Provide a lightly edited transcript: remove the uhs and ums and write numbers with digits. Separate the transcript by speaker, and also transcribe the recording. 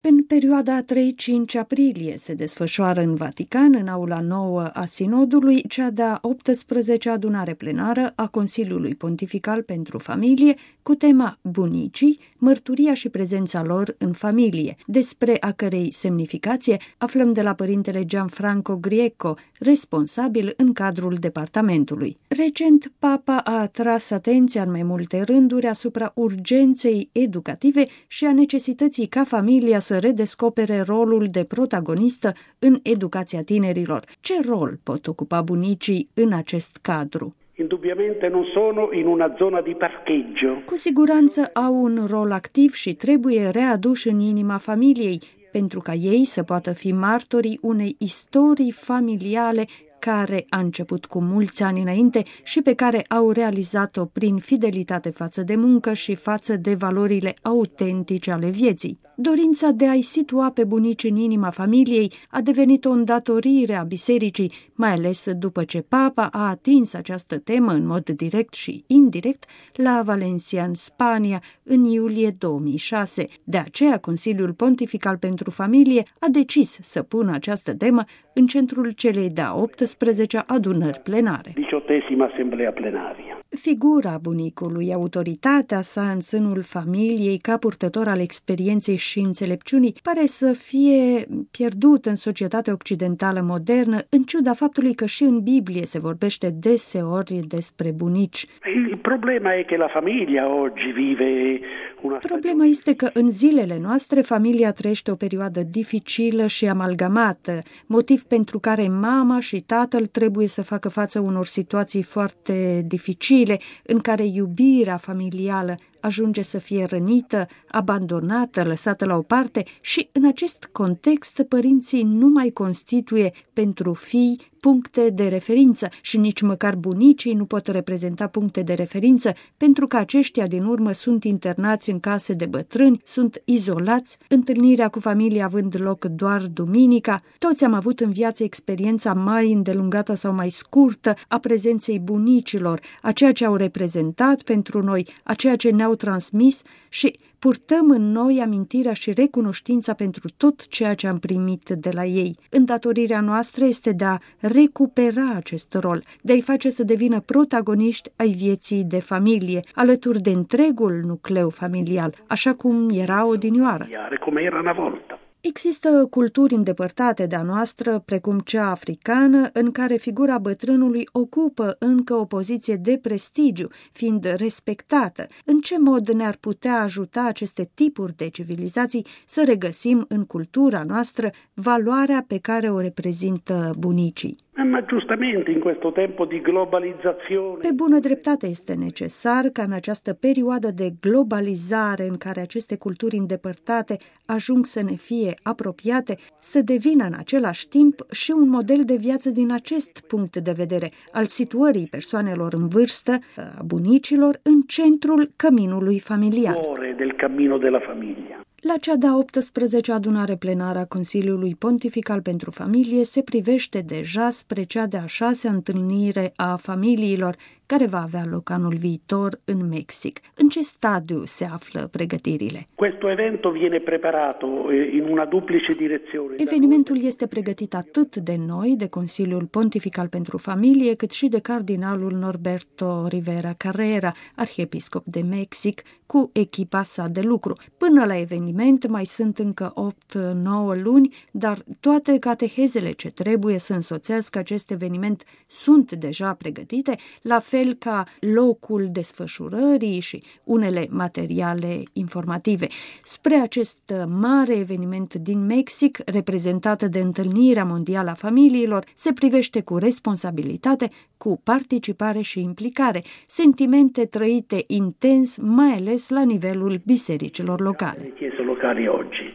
Speaker 1: În perioada 3-5 aprilie se desfășoară în Vatican, în aula nouă a Sinodului, cea de-a 18-a adunare plenară a Consiliului Pontifical pentru Familie, cu tema Bunicii, mărturia și prezența lor în familie, despre a cărei semnificație aflăm de la părintele Gianfranco Grieco, responsabil în cadrul departamentului. Recent, Papa a atras atenția în mai multe rânduri asupra urgenței educative și a necesității ca familia să redescopere rolul de protagonistă în educația tinerilor. Ce rol pot ocupa bunicii în acest cadru?
Speaker 2: Indubbiamente non sono in una zona di parcheggio.
Speaker 1: Cu siguranță au un rol activ și trebuie readuși în inima familiei, pentru ca ei să poată fi martorii unei istorii familiale care a început cu mulți ani înainte și pe care au realizat-o prin fidelitate față de muncă și față de valorile autentice ale vieții. Dorința de a-i situa pe bunici în inima familiei a devenit o îndatorire a bisericii, mai ales după ce Papa a atins această temă în mod direct și indirect la Valencia, în Spania, în iulie 2006. De aceea, Consiliul Pontifical pentru Familie a decis să pună această temă în centrul celei de-a 18-a adunări plenare.
Speaker 2: 18ª Assemblea Plenaria.
Speaker 1: Figura bunicului, autoritatea sa în sânul familiei ca purtător al experienței și înțelepciunii, pare să fie pierdut în societatea occidentală modernă, în ciuda faptului că și în Biblie se vorbește deseori despre bunici. Problema este că în zilele noastre familia trăiește o perioadă dificilă și amalgamată, motiv pentru care mama și tatăl trebuie să facă față unor situații foarte dificile, în care iubirea familială ajunge să fie rănită, abandonată, lăsată la o parte și în acest context părinții nu mai constituie pentru fii puncte de referință și nici măcar bunicii nu pot reprezenta puncte de referință pentru că aceștia din urmă sunt internați în case de bătrâni, sunt izolați, întâlnirea cu familia având loc doar duminica. Toți am avut în viață experiența mai îndelungată sau mai scurtă a prezenței bunicilor, a ceea ce au reprezentat pentru noi, a ceea ce ne-au transmis și purtăm în noi amintirea și recunoștința pentru tot ceea ce am primit de la ei. Îndatorirea noastră este de a recupera acest rol, de a-i face să devină protagoniști ai vieții de familie, alături de întregul nucleu familial, așa cum era odinioară. Există culturi îndepărtate de-a noastră, precum cea africană, în care figura bătrânului ocupă încă o poziție de prestigiu, fiind respectată. În ce mod ne-ar putea ajuta aceste tipuri de civilizații să regăsim în cultura noastră valoarea pe care o reprezintă bunicii?
Speaker 2: Ma giustamente in questo tempo di globalizzazione.
Speaker 1: Pe bună dreptate este necesar ca în această perioadă de globalizare în care aceste culturi îndepărtate ajung să ne fie apropiate, să devină în același timp și un model de viață din acest punct de vedere, al situării persoanelor în vârstă, a bunicilor, în centrul căminului familial.
Speaker 2: Del cammino della famiglia.
Speaker 1: La cea de-a 18-a adunare plenară a Consiliului Pontifical pentru Familie se privește deja spre cea de-a 6-a întâlnire a familiilor, care va avea loc anul viitor în Mexic. În ce stadiu se află pregătirile?
Speaker 2: Questo evento viene preparato in una duplice direzione.
Speaker 1: Evenimentul este pregătit atât de noi, de Consiliul Pontifical pentru Familie, cât și de cardinalul Norberto Rivera Carrera, arhiepiscop de Mexic, cu echipa sa de lucru. Până la eveniment mai sunt încă 8-9 luni, dar toate catehezele ce trebuie să însoțească acest eveniment sunt deja pregătite, la fel ca locul desfășurării și unele materiale informative. Spre acest mare eveniment din Mexic, reprezentat de Întâlnirea Mondială a Familiilor, se privește cu responsabilitate, cu participare și implicare, sentimente trăite intens, mai ales la nivelul bisericilor locale.